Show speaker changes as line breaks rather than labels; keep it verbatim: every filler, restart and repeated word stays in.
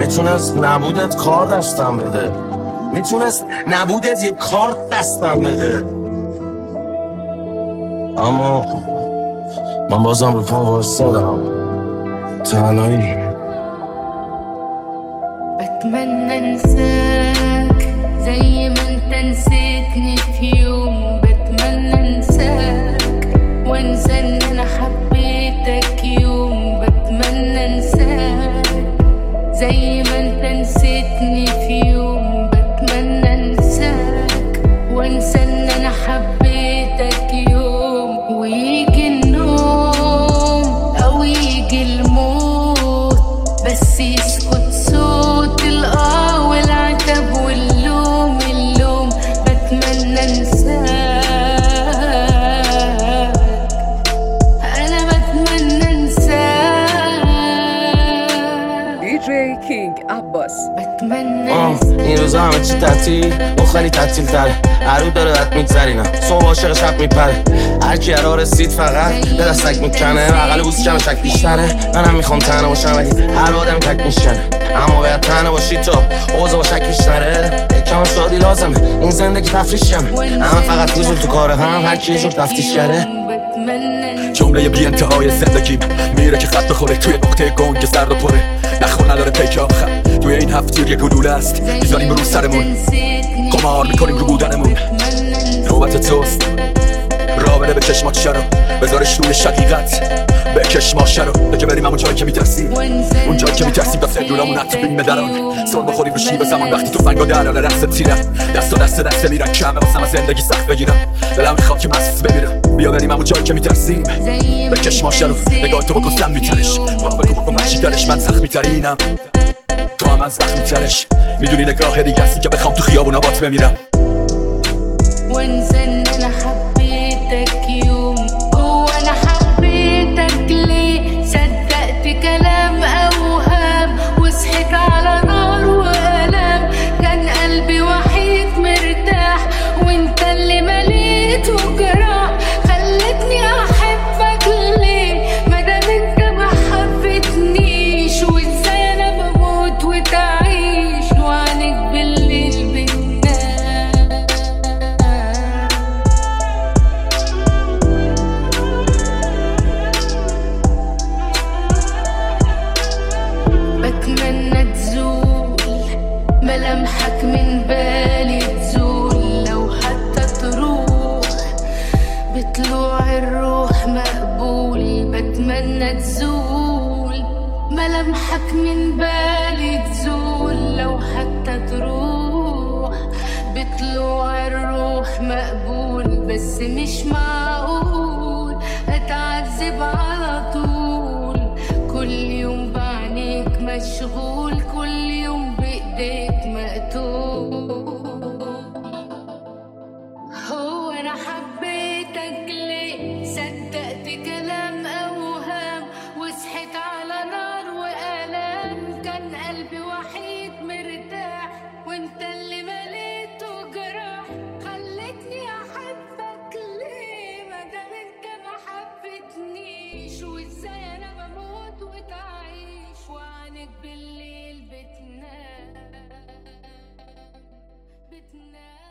میتونست نبودت کار دستم بده، میتونست نبودت یه کارت دستم بده، اما من بازم رو پا وایستادم. تنهایی
بتمنى انساك زي ما انت نسيتني في يوم، بتمنى انساك وانسى ان انا حبيتك يوم، بتمنى انساك زي ما انت نسيتني في يوم، بتمنى انساك وانسى ان انا حبيتك يوم، ويجي النوم او يجي الموت بس يسكت صوت الآه والعتب واللوم اللوم، بتمنى انساك، انا بتمنى انساك.
دی جی کینگ عباس.
بتمنى
آه این روزا همه چی تعطیل و خیلی تعطیل تره، عرو داره رد میگذرینم صبح عاشق شب میپره، هرکی ارا رسید فقط به دستک میکنه، بغل بوس کم شک بیشتره. منم میخوام تنها باشم ولی هر آدم تک میشنه، اما باید تنها باشی تو اوضاع با شک بیشتره. یکم شادی لازمه این زندگی تفریش کمه، همه فقط فوزول تو کاره هم هرکی یه جور تفتیش کرده.
جمله بی انتهای زندگیم میره که خط بخوره توی نقطه گنگ سرد و پره، نخور نداره پیک آخر توی این هفتیر یه گلوله است میزنیم رو سرمون، قمار میکنیم رو بودنمون. نوبت توست را بده به چشمات شرو، بذارش روی شقیقت بکش ماشه رو، بگه بریم همون جایی که میترسی، اون جایی که میترسی با سلولامون حتی بیم دران سر بخوریم رو شیب زمان وقتی تو فنگا دراره رقص تیره، دست و دست دست میرن کمه واسم از زندگی سخت بگیرم، دلم میخواد که مست بمیرم. بیا بریم همون جایی که میترسیم بکش ماشه رو، نگاه تو بکن سم میترش با بگو بکن محشی درش، من زخمی ترینم تو هم من زخمی ترش، میدونی نگاه دیگه هستی که بخوام تو خیابونا بات بمیرم.
وانسى ان انا حبيتك يوم، هو انا حبيتك ليه؟ صدقت كلام اوهام وصحيت على نار والام، كان قلبي وحيد مرتاح وانت اللي مليته جراح، خلتني احبك ليه مادام انت ما حبيتنيش، وازاي انا بموت وتعيش وعنك بالليل بتنام. بتمنى تزول ملامحك من بالي، تزول لو حتى تروح بطلوع الروح مقبول، بتمنى تزول ملامحك من بالي، تزول لو حتى تروح بطلوع الروح مقبول، بس مش معقول اتعذب على طول، كل يوم بعينيك مشغول، كل يوم بايديك مقتول. هو انا حبيتك ليه؟ صدقت كلام اوهام وصحيت على نار والام، كان قلبي وحيد مرتاح وانت اللي مليته جراح، خلتني احبك ليه مادام انت ما حبيتنيش، وازاي انا بموت وتعيش وعنك بالليل بتنام بتنام.